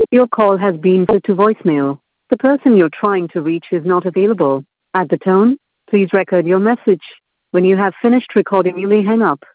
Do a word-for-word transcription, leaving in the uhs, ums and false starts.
Your call has been put to voicemail. The person you're trying to reach is not available. At the tone, please record your message. When you have finished recording, you may hang up.